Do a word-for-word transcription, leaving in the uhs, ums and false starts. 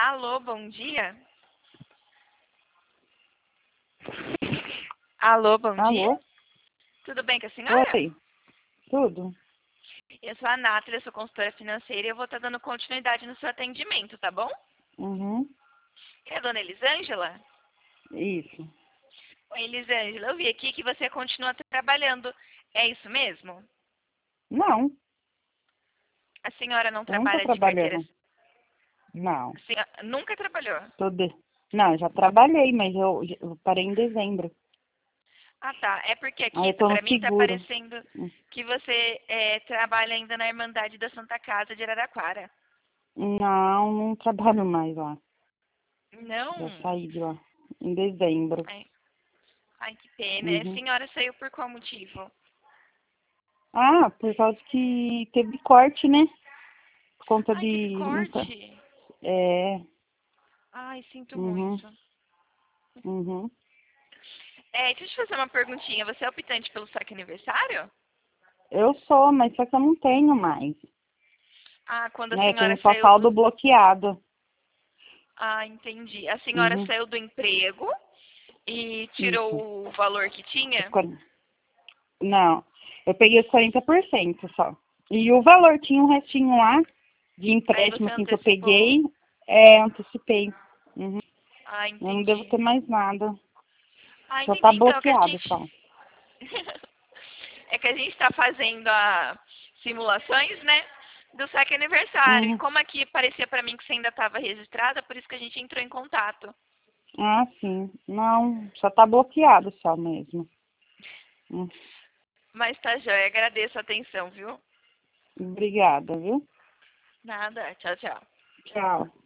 Alô, bom dia. Alô, bom Alô? dia. Tudo bem com a senhora? Oi, tudo? Eu sou a Nathalie, eu sou consultora financeira e eu vou estar dando continuidade no seu atendimento, tá bom? Uhum, É a dona Elisângela? isso. Oi, Elisângela, eu vi aqui que você continua trabalhando. É isso mesmo? Não, A senhora não eu não tô trabalha de carteira... trabalhando. Não, A senhora nunca trabalhou? tô de... Não, já trabalhei, mas eu, eu parei em dezembro. Ah, tá. É porque Aí aqui, eu tô pra no mim, tá seguro. aparecendo Hum. que você é, trabalha ainda na Irmandade da Santa Casa de Araraquara. Não, não trabalho mais lá. Já Não? saí de lá em dezembro. Ai, ai, que pena. A Uhum. senhora saiu por qual motivo? Ah, por causa que teve corte, né? Por conta Ai, teve de... Não tá... corte. É, Ai, sinto uhum, muito. uhum. É, deixa eu te fazer uma perguntinha. Você é optante pelo saque aniversário? Eu sou, mas só que eu não tenho mais. Ah, quando a Né? Eu senhora tenho só saiu do... saldo bloqueado. Ah, entendi. A senhora Uhum, saiu do emprego e isso. tirou o valor que Os tinha? quar- Não, eu peguei os quarenta por cento só. E o valor, tinha um restinho lá, de Aí empréstimo você assim, que eu antecipou. peguei, é, antecipei. Uhum. Ah, Eu não devo entendi. ter mais nada. Ah, Só entendi. tá Então, é que a bloqueado gente... só. é que a gente está fazendo a simulações, né? Do saque aniversário. E Uhum. como aqui parecia para mim que você ainda estava registrada, por isso que a gente entrou em contato. Ah, sim. Não, só tá bloqueado só mesmo. Hum. Mas tá joia, agradeço a atenção, viu? Obrigada, viu? Nada, tchau, tchau. Tchau.